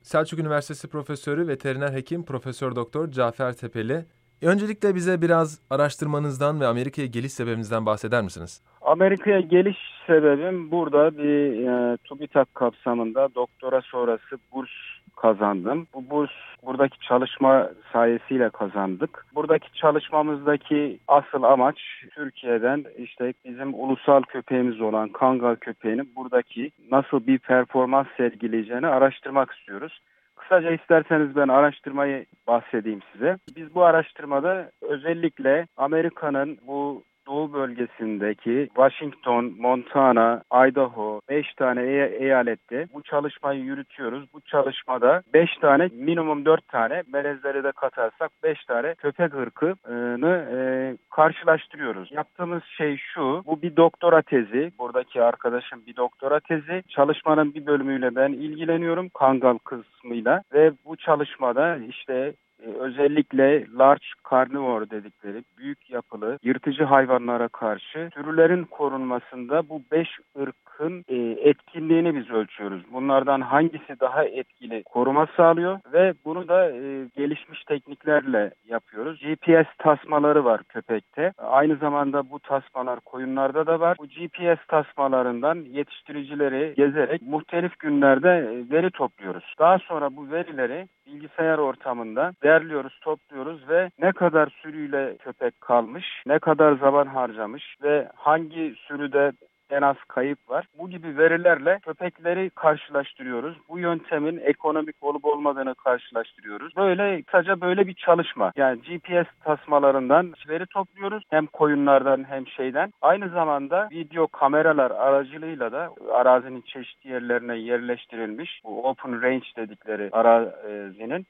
Selçuk Üniversitesi Profesörü Veteriner Hekim Profesör Doktor Cafer Tepeli. Öncelikle bize biraz araştırmanızdan ve Amerika'ya geliş sebebinizden bahseder misiniz? Amerika'ya geliş sebebim burada bir TÜBİTAK kapsamında doktora sonrası burs kazandım. Bu burs buradaki çalışma sayesiyle kazandık. Buradaki çalışmamızdaki asıl amaç Türkiye'den işte bizim ulusal köpeğimiz olan Kangal köpeğinin buradaki nasıl bir performans sergileyeceğini araştırmak istiyoruz. Kısaca isterseniz ben araştırmayı bahsedeyim size. Biz bu araştırmada özellikle Amerika'nın bu Doğu bölgesindeki Washington, Montana, Idaho 5 tane eyalette bu çalışmayı yürütüyoruz. Bu çalışmada 5 tane minimum 4 tane melezleri de katarsak 5 tane köpek ırkını karşılaştırıyoruz. Yaptığımız şey şu, bu bir doktora tezi. Buradaki arkadaşım bir doktora tezi. Çalışmanın bir bölümüyle ben ilgileniyorum. Kangal kısmıyla ve bu çalışmada işte özellikle large carnivore dedikleri büyük yapılı yırtıcı hayvanlara karşı türlerin korunmasında bu 5 ırkın etkinliğini biz ölçüyoruz. Bunlardan hangisi daha etkili koruma sağlıyor ve bunu da gelişmiş tekniklerle yapıyoruz. GPS tasmaları var köpekte. Aynı zamanda bu tasmalar koyunlarda da var. Bu GPS tasmalarından yetiştiricileri gezerek muhtelif günlerde veri topluyoruz. Daha sonra bu verileri bilgisayar ortamında derliyoruz, topluyoruz ve ne kadar sürüyle köpek kalmış, ne kadar zaman harcamış ve hangi sürüde en az kayıp var. Bu gibi verilerle köpekleri karşılaştırıyoruz. Bu yöntemin ekonomik olup olmadığını karşılaştırıyoruz. Kısaca böyle bir çalışma. Yani GPS tasmalarından veri topluyoruz. Hem koyunlardan hem şeyden. Aynı zamanda video kameralar aracılığıyla da arazinin çeşitli yerlerine yerleştirilmiş bu open range dedikleri arazinin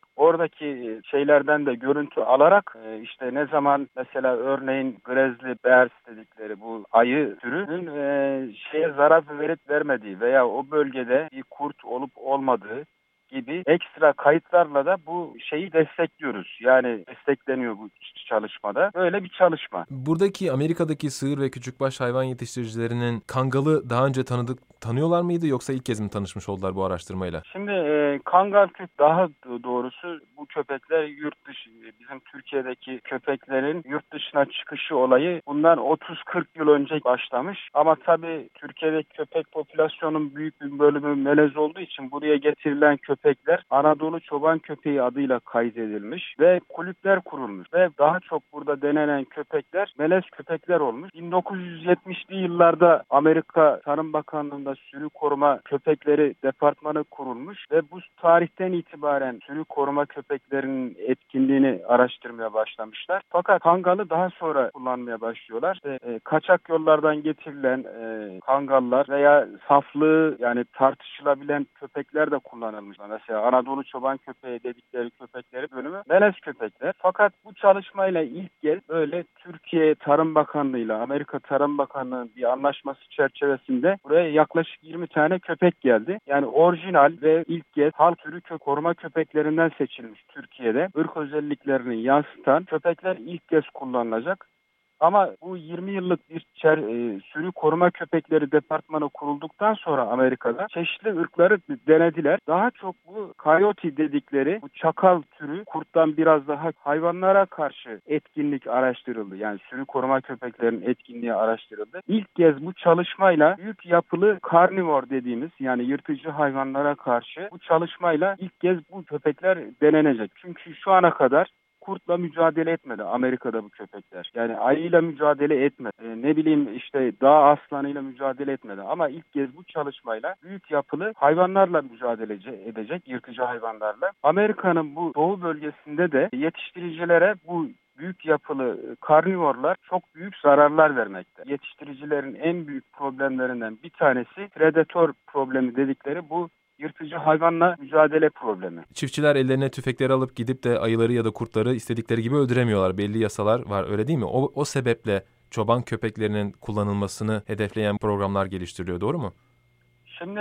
oradaki şeylerden de görüntü alarak işte ne zaman mesela örneğin grizzly bears dedikleri bu ayı türünün şeye zarar verip vermediği veya o bölgede bir kurt olup olmadığı gibi ekstra kayıtlarla da bu şeyi destekliyoruz. Yani destekleniyor bu çalışmada. Böyle bir çalışma. Buradaki Amerika'daki sığır ve küçükbaş hayvan yetiştiricilerinin Kangal'ı daha önce tanıyorlar mıydı yoksa ilk kez mi tanışmış oldular bu araştırmayla? Şimdi Kangal daha doğrusu bu köpekler yurt dışı, bizim Türkiye'deki köpeklerin yurt dışına çıkışı olayı bundan 30-40 yıl önce başlamış. Ama tabii Türkiye'deki köpek popülasyonun büyük bir bölümü melez olduğu için buraya getirilen köpekler Anadolu çoban köpeği adıyla kaydedilmiş ve kulüpler kurulmuş ve daha çok burada denenen köpekler melez köpekler olmuş. 1970'li yıllarda Amerika Tarım Bakanlığı'nda sürü koruma köpekleri departmanı kurulmuş ve bu tarihten itibaren sürü koruma köpeklerinin etkinliğini araştırmaya başlamışlar. Fakat Kangal'ı daha sonra kullanmaya başlıyorlar. Kaçak yollardan getirilen Kangallar veya saflığı yani tartışılabilen köpekler de kullanılmış. Mesela Anadolu çoban köpeği dedikleri köpekleri bölümü melez köpekler. Fakat bu çalışmayla ilk kez böyle Türkiye Tarım Bakanlığı'yla Amerika Tarım Bakanlığı'nın bir anlaşması çerçevesinde buraya yaklaşık 20 tane köpek geldi. Yani orijinal ve ilk kez halk türü koruma köpeklerinden seçilmiş Türkiye'de. Irk özelliklerini yansıtan köpekler ilk kez kullanılacak. Ama bu 20 yıllık bir sürü koruma köpekleri departmanı kurulduktan sonra Amerika'da çeşitli ırkları denediler. Daha çok bu coyote dedikleri bu çakal türü kurttan biraz daha hayvanlara karşı etkinlik araştırıldı. Yani sürü koruma köpeklerinin etkinliği araştırıldı. İlk kez bu çalışmayla büyük yapılı karnivor dediğimiz yani yırtıcı hayvanlara karşı bu çalışmayla ilk kez bu köpekler denenecek. Çünkü şu ana kadar kurtla mücadele etmedi Amerika'da bu köpekler. Yani ayıyla mücadele etmedi. Ne bileyim işte dağ aslanıyla mücadele etmedi. Ama ilk kez bu çalışmayla büyük yapılı hayvanlarla mücadele edecek, yırtıcı hayvanlarla. Amerika'nın bu doğu bölgesinde de yetiştiricilere bu büyük yapılı karnivorlar çok büyük zararlar vermekte. Yetiştiricilerin en büyük problemlerinden bir tanesi predatör problemi dedikleri bu yırtıcı hayvanla mücadele problemi. Çiftçiler ellerine tüfekleri alıp gidip de ayıları ya da kurtları istedikleri gibi öldüremiyorlar. Belli yasalar var, öyle değil mi? O sebeple çoban köpeklerinin kullanılmasını hedefleyen programlar geliştiriliyor, doğru mu? Şimdi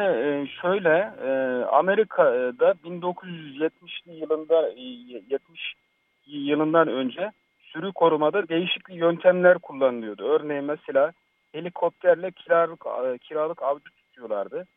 Amerika'da 1970'li yılından önce sürü korumada değişik yöntemler kullanılıyordu. Örneğin mesela helikopterle kiralık avcı tutuyorlardı.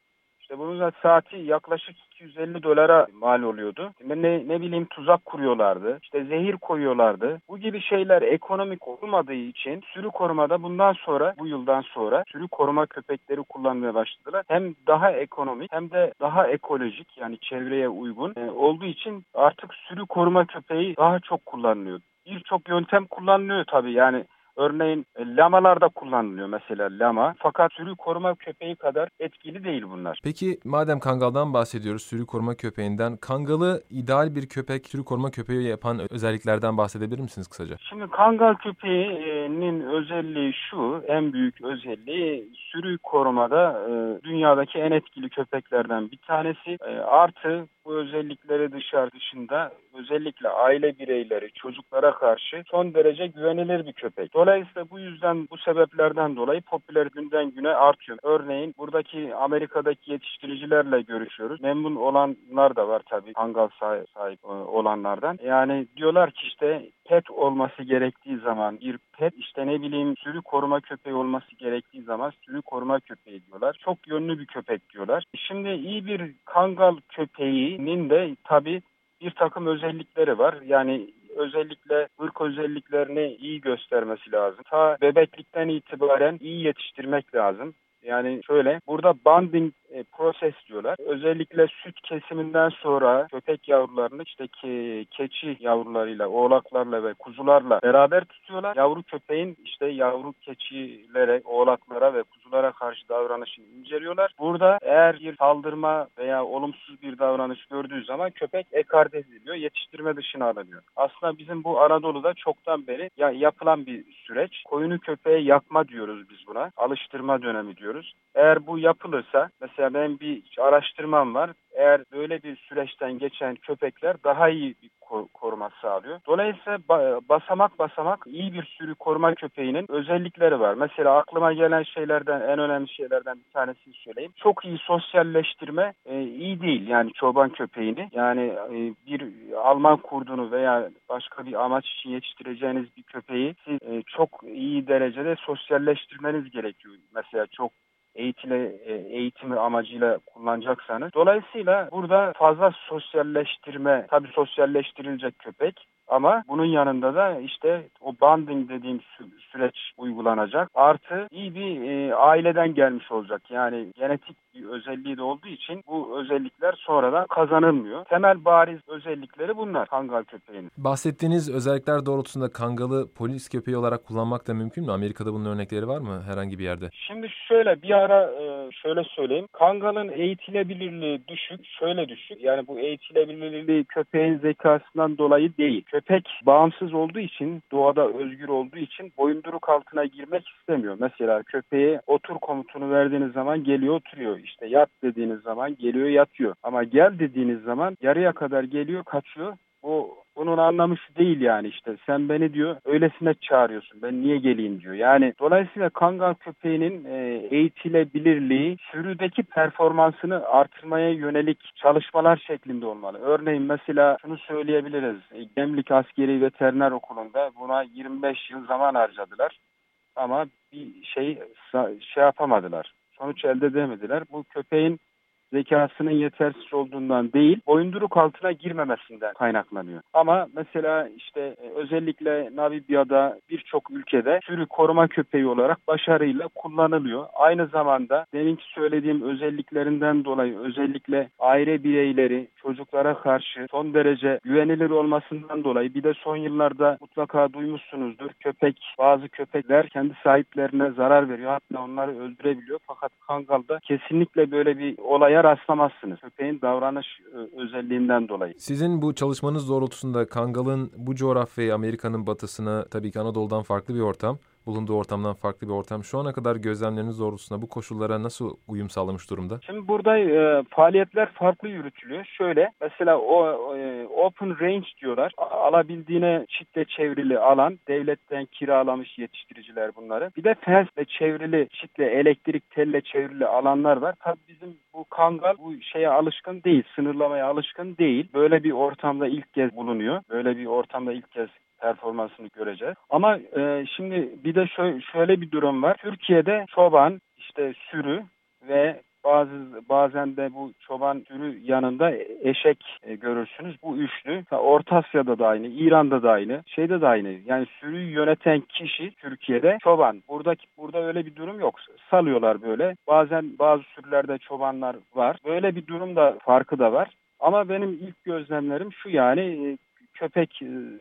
İşte bunun da saati yaklaşık $250 mal oluyordu. Ne bileyim tuzak kuruyorlardı. İşte zehir koyuyorlardı. Bu gibi şeyler ekonomik olmadığı için sürü korumada bu yıldan sonra sürü koruma köpekleri kullanmaya başladılar. Hem daha ekonomik hem de daha ekolojik, yani çevreye uygun olduğu için artık sürü koruma köpeği daha çok kullanılıyor. Birçok yöntem kullanılıyor tabii, yani örneğin lamalar da kullanılıyor, mesela lama. Fakat sürü koruma köpeği kadar etkili değil bunlar. Peki madem Kangal'dan bahsediyoruz, sürü koruma köpeğinden, Kangal'ı ideal bir köpek, sürü koruma köpeği yapan özelliklerden bahsedebilir misiniz kısaca? Şimdi Kangal köpeğinin özelliği şu, en büyük özelliği sürü korumada dünyadaki en etkili köpeklerden bir tanesi. Artı bu özellikleri dışında özellikle aile bireyleri, çocuklara karşı son derece güvenilir bir köpek. Dolayısıyla bu sebeplerden dolayı popüler günden güne artıyor. Örneğin buradaki Amerika'daki yetiştiricilerle görüşüyoruz. Memnun olanlar da var tabii, Kangal sahip olanlardan. Yani diyorlar ki işte pet olması gerektiği zaman bir pet, işte ne bileyim sürü koruma köpeği olması gerektiği zaman sürü koruma köpeği diyorlar. Çok yönlü bir köpek diyorlar. Şimdi iyi bir Kangal köpeğinin de tabii bir takım özellikleri var. Yani özellikle ırk özelliklerini iyi göstermesi lazım. Ta bebeklikten itibaren iyi yetiştirmek lazım. Yani şöyle, burada banding proses diyorlar. Özellikle süt kesiminden sonra köpek yavrularını işte keçi yavrularıyla, oğlaklarla ve kuzularla beraber tutuyorlar. Yavru köpeğin işte yavru keçilere, oğlaklara ve kuzulara karşı davranışını inceliyorlar. Burada eğer bir saldırma veya olumsuz bir davranış gördüğü zaman köpek ekarte ediliyor, yetiştirme dışına alınıyor. Aslında bizim bu Anadolu'da çoktan beri yapılan bir süreç. Koyunu köpeğe yakma diyoruz biz buna. Alıştırma dönemi diyoruz. Eğer bu yapılırsa, mesela ben bir araştırmam var. Eğer böyle bir süreçten geçen köpekler daha iyi bir koruma sağlıyor. Dolayısıyla basamak basamak iyi bir sürü koruma köpeğinin özellikleri var. Mesela aklıma gelen şeylerden, en önemli şeylerden bir tanesini söyleyeyim. Çok iyi sosyalleştirme iyi değil. Yani çoban köpeğini, yani bir Alman kurdunu veya başka bir amaç için yetiştireceğiniz bir köpeği siz çok iyi derecede sosyalleştirmeniz gerekiyor. Mesela çok eğitimi amacıyla kullanacaksanız. Dolayısıyla burada fazla sosyalleştirme, tabii sosyalleştirilecek köpek, ama bunun yanında da işte o banding dediğim süreç uygulanacak. Artı iyi bir aileden gelmiş olacak. Yani genetik bir özelliği de olduğu için bu özellikler sonradan kazanılmıyor. Temel bariz özellikleri bunlar Kangal köpeğinin. Bahsettiğiniz özellikler doğrultusunda Kangal'ı polis köpeği olarak kullanmak da mümkün mü? Amerika'da bunun örnekleri var mı herhangi bir yerde? Şimdi şöyle bir ara şöyle söyleyeyim. Kangal'ın eğitilebilirliği düşük. Şöyle düşük. Yani bu eğitilebilirliği köpeğin zekasından dolayı değil. Köpek bağımsız olduğu için, doğada özgür olduğu için boyunduruk altına girmek istemiyor. Mesela köpeğe otur komutunu verdiğiniz zaman geliyor oturuyor. İşte yat dediğiniz zaman geliyor yatıyor. Ama gel dediğiniz zaman yarıya kadar geliyor kaçıyor. Bunun anlamı şu değil, yani işte sen beni diyor öylesine çağırıyorsun, ben niye geleyim diyor. Yani dolayısıyla Kangal köpeğinin eğitilebilirliği sürüdeki performansını artırmaya yönelik çalışmalar şeklinde olmalı. Örneğin mesela şunu söyleyebiliriz. Gemlik Askeri Veteriner Okulu'nda buna 25 yıl zaman harcadılar ama bir şey yapamadılar. Sonuç elde edemediler. Bu köpeğin zekasının yetersiz olduğundan değil, boyunduruk altına girmemesinden kaynaklanıyor. Ama mesela işte özellikle Namibya'da birçok ülkede sürü koruma köpeği olarak başarıyla kullanılıyor. Aynı zamanda deminki söylediğim özelliklerinden dolayı özellikle aile bireyleri çocuklara karşı son derece güvenilir olmasından dolayı, bir de son yıllarda mutlaka duymuşsunuzdur, bazı köpekler kendi sahiplerine zarar veriyor. Hatta onları öldürebiliyor. Fakat Kangal'da kesinlikle böyle bir olaya rastlamazsınız. Köpeğin davranış özelliğinden dolayı. Sizin bu çalışmanız doğrultusunda Kangal'ın bu coğrafyayı, Amerika'nın batısına, tabii ki Anadolu'dan farklı bir ortam, bulunduğu ortamdan farklı bir ortam. Şu ana kadar gözlemleriniz doğrultusunda bu koşullara nasıl uyum sağlamış durumda? Şimdi burada faaliyetler farklı yürütülüyor. Şöyle mesela open range diyorlar. Alabildiğine çitle çevrili alan, devletten kiralamış yetiştiriciler bunları. Bir de fensle çevrili, çitle elektrik telle çevrili alanlar var. Tabii bizim bu Kangal bu şeye alışkın değil, sınırlamaya alışkın değil. Böyle bir ortamda ilk kez bulunuyor. Böyle bir ortamda ilk kez performansını göreceğiz. Ama şimdi bir de şöyle bir durum var. Türkiye'de çoban, işte sürü ve bazen de bu çoban sürü yanında eşek görürsünüz. Bu üçlü. Orta Asya'da da aynı, İran'da da aynı, şeyde de aynı. Yani sürüyü yöneten kişi Türkiye'de çoban. Burada öyle bir durum yok. Salıyorlar böyle. Bazen bazı sürülerde çobanlar var. Böyle bir durum da farkı da var. Ama benim ilk gözlemlerim şu, yani köpek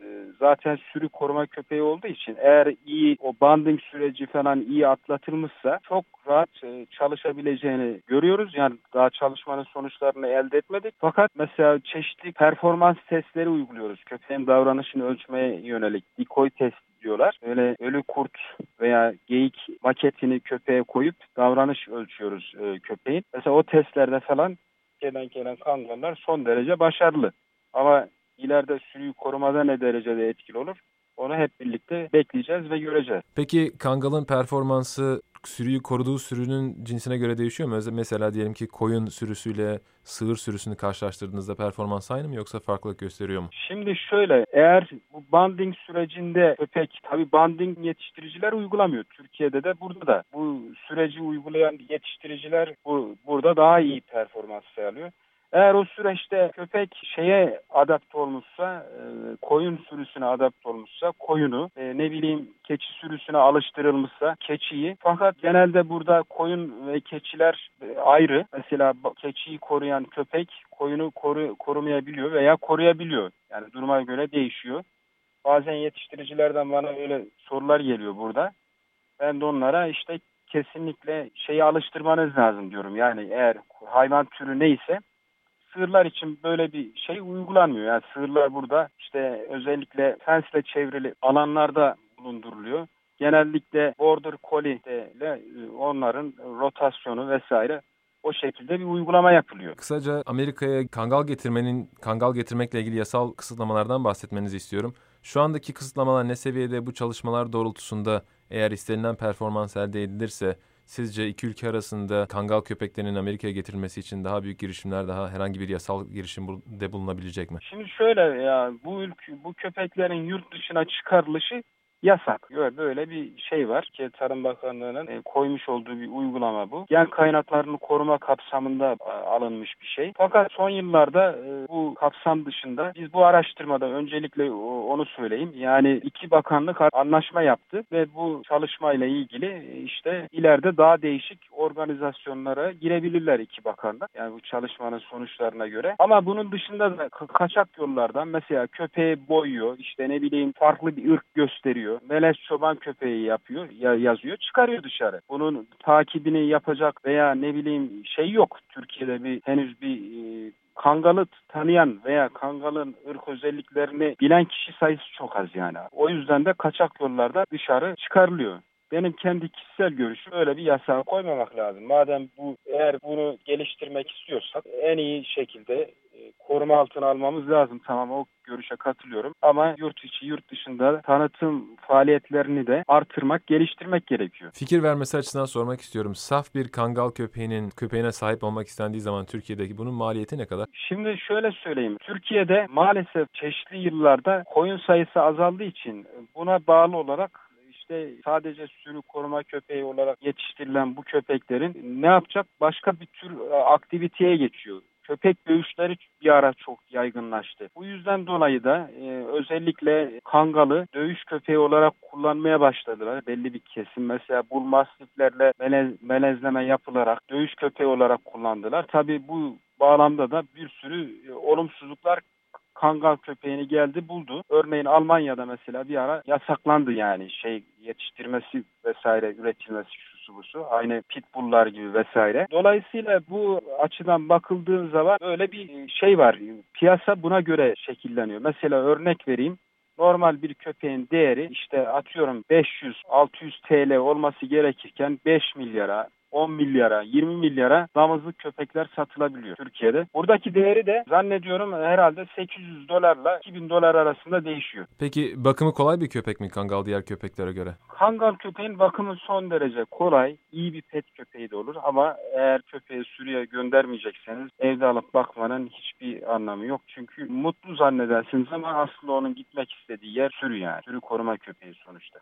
zaten sürü koruma köpeği olduğu için eğer iyi o banding süreci falan iyi atlatılmışsa çok rahat çalışabileceğini görüyoruz. Yani daha çalışmanın sonuçlarını elde etmedik. Fakat mesela çeşitli performans testleri uyguluyoruz. Köpeğin davranışını ölçmeye yönelik decoy test diyorlar. Öyle ölü kurt veya geyik maketini köpeğe koyup davranış ölçüyoruz köpeğin. Mesela o testlerde falan gelen kangallar son derece başarılı. Ama ileride sürüyü korumada ne derecede etkili olur? Onu hep birlikte bekleyeceğiz ve göreceğiz. Peki kangalın performansı sürüyü koruduğu sürünün cinsine göre değişiyor mu? Mesela diyelim ki koyun sürüsüyle sığır sürüsünü karşılaştırdığınızda performans aynı mı yoksa farklılık gösteriyor mu? Şimdi şöyle, eğer bu banding sürecinde köpek, tabii banding yetiştiriciler uygulamıyor. Türkiye'de de burada da bu süreci uygulayan yetiştiriciler burada daha iyi performans sağlıyor. Eğer o süreçte köpek şeye adapte olmuşsa, koyun sürüsüne adapte olmuşsa koyunu, ne bileyim keçi sürüsüne alıştırılmışsa keçiyi. Fakat genelde burada koyun ve keçiler ayrı. Mesela keçiyi koruyan köpek koyunu korumayabiliyor veya koruyabiliyor. Yani duruma göre değişiyor. Bazen yetiştiricilerden bana öyle sorular geliyor burada. Ben de onlara işte kesinlikle şeyi alıştırmanız lazım diyorum. Yani eğer hayvan türü neyse, sığırlar için böyle bir şey uygulanmıyor. Yani sığırlar burada işte özellikle fensle çevrili alanlarda bulunduruluyor. Genellikle border collie ile onların rotasyonu vesaire o şekilde bir uygulama yapılıyor. Kısaca Amerika'ya kangal getirmekle ilgili yasal kısıtlamalardan bahsetmenizi istiyorum. Şu andaki kısıtlamalar ne seviyede, bu çalışmalar doğrultusunda eğer istenilen performans elde edilirse sizce iki ülke arasında kangal köpeklerinin Amerika'ya getirilmesi için daha büyük girişimler, daha herhangi bir yasal girişimde bulunabilecek mi? Şimdi şöyle, ya bu köpeklerin yurt dışına çıkarılışı yasak. Böyle bir şey var ki Tarım Bakanlığı'nın koymuş olduğu bir uygulama bu. Gen kaynaklarını koruma kapsamında alınmış bir şey. Fakat son yıllarda bu kapsam dışında biz bu araştırmada öncelikle onu söyleyeyim. Yani iki bakanlık anlaşma yaptı ve bu çalışmayla ilgili işte ileride daha değişik organizasyonlara girebilirler iki bakanlık. Yani bu çalışmanın sonuçlarına göre. Ama bunun dışında da kaçak yollardan mesela köpeği boyuyor, işte ne bileyim farklı bir ırk gösteriyor. Melez çoban köpeği yapıyor, yazıyor, çıkarıyor dışarı. Bunun takibini yapacak veya ne bileyim şey yok. Türkiye'de henüz bir kangalı tanıyan veya kangalın ırk özelliklerini bilen kişi sayısı çok az yani. O yüzden de kaçak yollarda dışarı çıkarılıyor. Benim kendi kişisel görüşüm, öyle bir yasağı koymamak lazım. Madem eğer bunu geliştirmek istiyorsak en iyi şekilde koruma altına almamız lazım. Tamam, o görüşe katılıyorum. Ama yurt içi, yurt dışında tanıtım faaliyetlerini de artırmak, geliştirmek gerekiyor. Fikir vermesi açısından sormak istiyorum. Saf bir kangal köpeğine sahip olmak istendiği zaman Türkiye'deki bunun maliyeti ne kadar? Şimdi şöyle söyleyeyim. Türkiye'de maalesef çeşitli yıllarda koyun sayısı azaldığı için buna bağlı olarak işte sadece sürü koruma köpeği olarak yetiştirilen bu köpeklerin ne yapacak? Başka bir tür aktiviteye geçiyor. Köpek dövüşleri bir ara çok yaygınlaştı. Bu yüzden dolayı da özellikle kangalı dövüş köpeği olarak kullanmaya başladılar belli bir kesim. Mesela bull mastiflerle melezleme yapılarak dövüş köpeği olarak kullandılar. Tabii bu bağlamda da bir sürü olumsuzluklar kangal köpeğini geldi buldu. Örneğin Almanya'da mesela bir ara yasaklandı, yani yetiştirmesi vesaire, üretilmesi şusu busu. Aynı pitbulllar gibi vesaire. Dolayısıyla bu açıdan bakıldığı zaman böyle bir şey var. Piyasa buna göre şekilleniyor. Mesela örnek vereyim. Normal bir köpeğin değeri işte atıyorum 500-600 TL olması gerekirken 5 milyara, 10 milyara, 20 milyara damızlık köpekler satılabiliyor Türkiye'de. Buradaki değeri de zannediyorum herhalde 800 dolarla 2000 dolar arasında değişiyor. Peki bakımı kolay bir köpek mi kangal diğer köpeklere göre? Kangal köpeğin bakımı son derece kolay, iyi bir pet köpeği de olur ama eğer köpeği sürüye göndermeyecekseniz evde alıp bakmanın hiçbir anlamı yok. Çünkü mutlu zannedersiniz ama aslında onun gitmek istediği yer sürü yani. Sürü koruma köpeği sonuçta.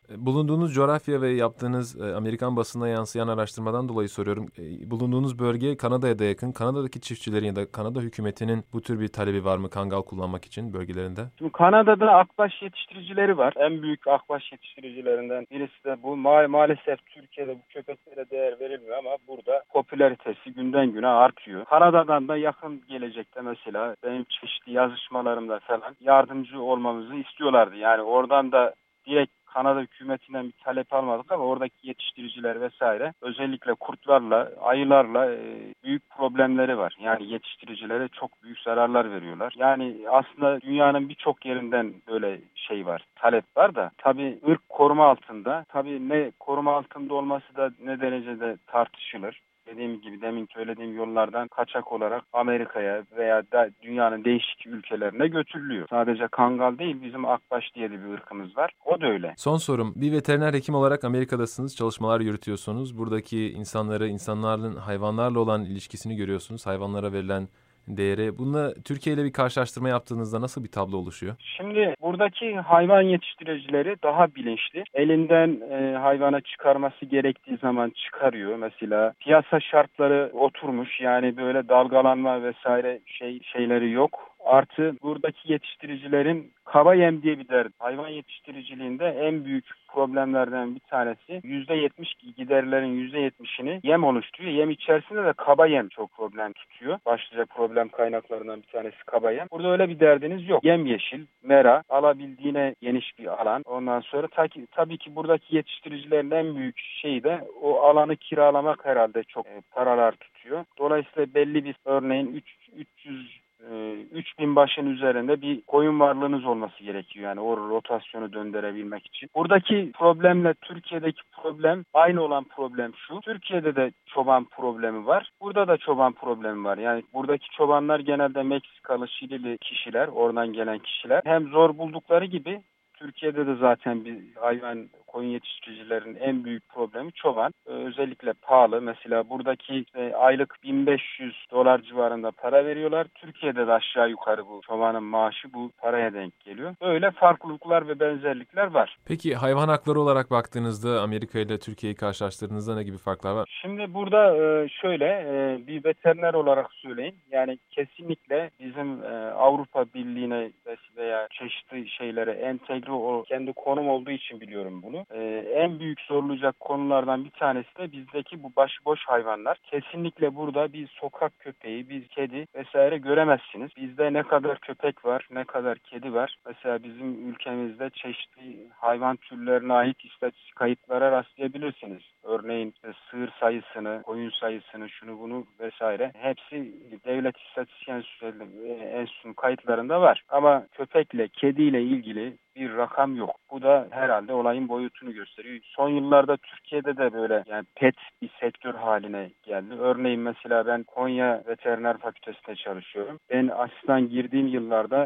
Bulunduğunuz coğrafya ve yaptığınız Amerikan basınına yansıyan araştırmadan dolayı soruyorum. Bulunduğunuz bölge Kanada'ya da yakın. Kanada'daki çiftçilerin ya da Kanada hükümetinin bu tür bir talebi var mı kangal kullanmak için bölgelerinde? Şimdi Kanada'da akbaş yetiştiricileri var. En büyük akbaş yetiştiricilerinden birisi de bu. Maalesef Türkiye'de bu köpeklere değer verilmiyor ama burada popülaritesi günden güne artıyor. Kanada'dan da yakın gelecekte mesela benim çeşitli yazışmalarımda falan yardımcı olmamızı istiyorlardı. Yani oradan da direkt Kanada hükümetinden bir talep almadık ama oradaki yetiştiriciler vesaire özellikle kurtlarla, ayılarla büyük problemleri var. Yani yetiştiricilere çok büyük zararlar veriyorlar. Yani aslında dünyanın birçok yerinden böyle şey var, talep var da tabii ırk koruma altında. Tabii ne koruma altında olması da ne derecede tartışılır. Dediğim gibi demin söylediğim yollardan kaçak olarak Amerika'ya veya da dünyanın değişik ülkelerine götürülüyor. Sadece kangal değil, bizim akbaş diye de bir ırkımız var. O da öyle. Son sorum. Bir veteriner hekim olarak Amerika'dasınız, çalışmalar yürütüyorsunuz. Buradaki insanların hayvanlarla olan ilişkisini görüyorsunuz, hayvanlara verilen değeri. Bununla Türkiye ile bir karşılaştırma yaptığınızda nasıl bir tablo oluşuyor? Şimdi buradaki hayvan yetiştiricileri daha bilinçli. Elinden hayvana çıkarması gerektiği zaman çıkarıyor. Mesela piyasa şartları oturmuş. Yani böyle dalgalanma vesaire şeyleri yok. Artı buradaki yetiştiricilerin kaba yem diye bir derdi. Hayvan yetiştiriciliğinde en büyük problemlerden bir tanesi %70 giderlerin %70'ini yem oluşturuyor. Yem içerisinde de kaba yem çok problem tutuyor. Başlıca problem kaynaklarından bir tanesi kaba yem. Burada öyle bir derdiniz yok. Yemyeşil, mera, alabildiğine geniş bir alan. Ondan sonra tabii ki buradaki yetiştiricilerin en büyük şeyi de o alanı kiralamak herhalde çok paralar tutuyor. Dolayısıyla belli bir örneğin 3000 başın üzerinde bir koyun varlığınız olması gerekiyor. Yani o rotasyonu döndürebilmek için. Buradaki problemle Türkiye'deki problem aynı olan problem şu. Türkiye'de de çoban problemi var. Burada da çoban problemi var. Yani buradaki çobanlar genelde Meksikalı, Şilili kişiler, oradan gelen kişiler. Hem zor buldukları gibi Türkiye'de de zaten bir koyun yetiştiricilerin en büyük problemi çoban. Özellikle pahalı. Mesela buradaki aylık $1500 civarında para veriyorlar. Türkiye'de de aşağı yukarı bu çobanın maaşı bu paraya denk geliyor. Böyle farklılıklar ve benzerlikler var. Peki hayvan hakları olarak baktığınızda Amerika ile Türkiye'yi karşılaştırdığınızda ne gibi farklar var? Şimdi burada şöyle bir veteriner olarak söyleyeyim. Yani kesinlikle bizim Avrupa Birliği'ne veya çeşitli şeylere entegre kendi konum olduğu için biliyorum bunu. En büyük sorulacak konulardan bir tanesi de bizdeki bu başıboş hayvanlar. Kesinlikle burada bir sokak köpeği, bir kedi vesaire göremezsiniz. Bizde ne kadar köpek var, ne kadar kedi var. Mesela bizim ülkemizde çeşitli hayvan türlerine ait istatistik kayıtlara rastlayabilirsiniz. Örneğin sığır sayısını, koyun sayısını, şunu bunu vesaire. Hepsi devlet istatistik enstitüsünün kayıtlarında var. Ama köpekle, kediyle ilgili bir rakam yok. Bu da herhalde olayın boyutunu gösteriyor. Son yıllarda Türkiye'de de böyle yani pet bir sektör haline geldi. Örneğin mesela ben Konya Veteriner Fakültesi'nde çalışıyorum. Ben asistan girdiğim yıllarda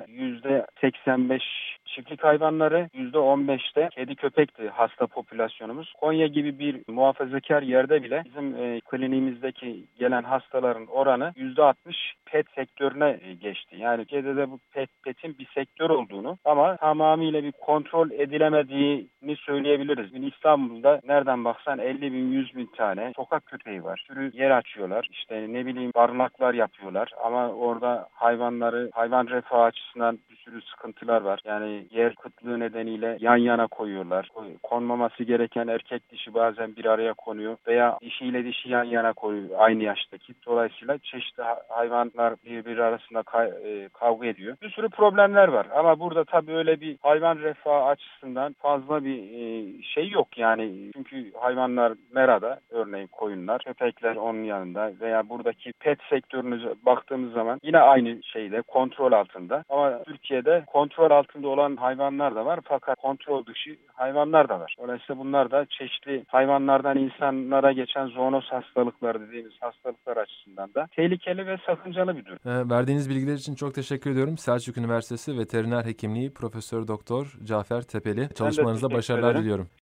%85 çiftlik hayvanları, %15'te kedi köpekti hasta popülasyonumuz. Konya gibi bir muhafazakar yerde bile bizim kliniğimizdeki gelen hastaların oranı %60 pet sektörüne geçti. Yani Türkiye'de bu petin bir sektör olduğunu ama tamamıyla bir kontrol edilemediğini söyleyebiliriz. Yani İstanbul'da nereden baksan 50 bin 100 bin tane sokak köpeği var. Sürü yer açıyorlar. İşte ne bileyim barınaklar yapıyorlar ama orada hayvan refahı açısından bir sürü sıkıntılar var. Yani yer kıtlığı nedeniyle yan yana koyuyorlar. Konmaması gereken erkek dişi bazen bir araya konuyor veya dişiyle dişi yan yana koyuyor aynı yaştaki. Dolayısıyla çeşitli hayvanlar birbiri arasında kavga ediyor. Bir sürü problemler var ama burada tabii öyle bir hayvan refahı açısından fazla bir şey yok yani. Çünkü hayvanlar merada, örneğin koyunlar, köpekler onun yanında veya buradaki pet sektörüne baktığımız zaman yine aynı şeyde kontrol altında. Ama Türkiye'de kontrol altında olan hayvanlar da var fakat kontrol dışı hayvanlar da var. Dolayısıyla bunlar da çeşitli hayvanlardan insanlara geçen zoonoz hastalıklar dediğimiz hastalıklar açısından da tehlikeli ve sakıncalı bir durum. Verdiğiniz bilgiler için çok teşekkür ediyorum. Selçuk Üniversitesi Veteriner Hekimliği Profesör Doktor Cafer Tepeli. Çalışmalarınızda başarılar diliyorum.